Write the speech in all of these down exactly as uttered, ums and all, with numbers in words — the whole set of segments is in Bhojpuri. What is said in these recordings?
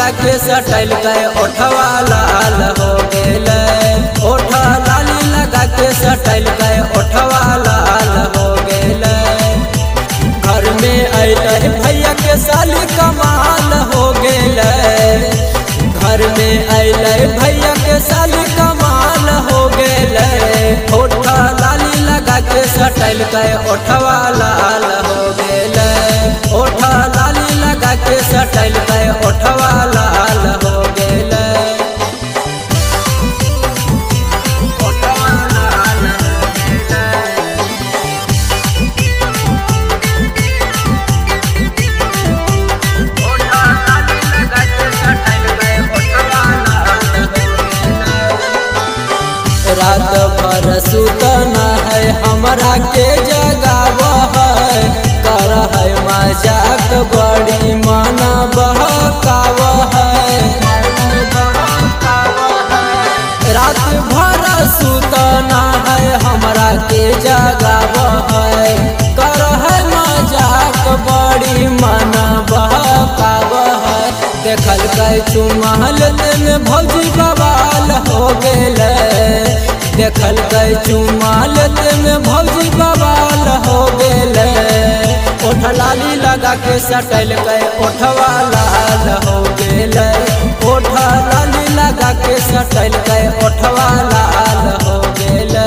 लगा के सटल गए ओठवा लाल हो गेले। ओठा लाली लगा के सटल गए ओठवा लाल हो गेले। घर में अइले भैया के साली कमाल हो गेले। घर में अइले भैया के साली कमाल हो गेले। ओठा लाली लगा के सटल गए ओठवा लाल हो गेले। ओठा लाली लगा के सटल गए ओठवा लाल हो गेले। रात भर सुतना है हमरा के जगाव है। कर है मजाक बड़ी माना बहकाव है। रात भर सुतना है हमरा के जगाव है। कर है मजाक बड़ी माना बहकाव है। देखल गए चुमाल में भौजी बवाल हो गेले। देखल गए चुमाल में भौजी बवाल हो गेले। ओठ लाली लगा के सटल गए ओठवा लाल हो गेले। ओठ लाली लगा के सटल गए ओठवा लाल हो गेले।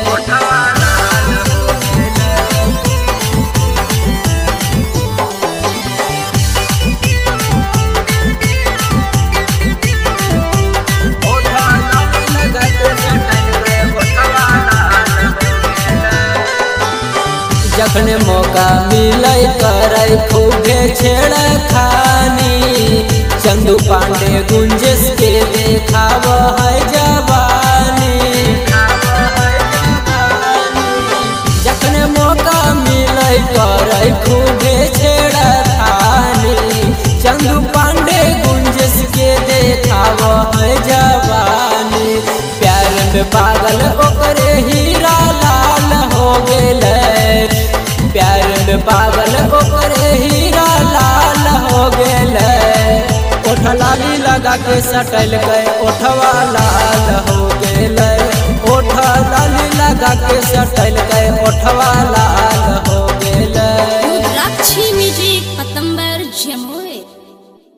जखने मौका मिले करे खूबे छेड़ खानी। चंदू पांडे गुंजेश के देखाव है जवानी। जखने मौका मिले करे खूबे छेड़ खानी। चंदू पांडे गुंजेश के देखाव है जवानी। प्यार में पागल ओकरे हीरा लाल हो गेले। प्यार में पागल ओकरे हीरा लाल हो गेले। ओठ लाली लगा के सटल गए ओठवा लाल हो गेले। ओठ लाली लगा के सटल गए ओठवा लाल हो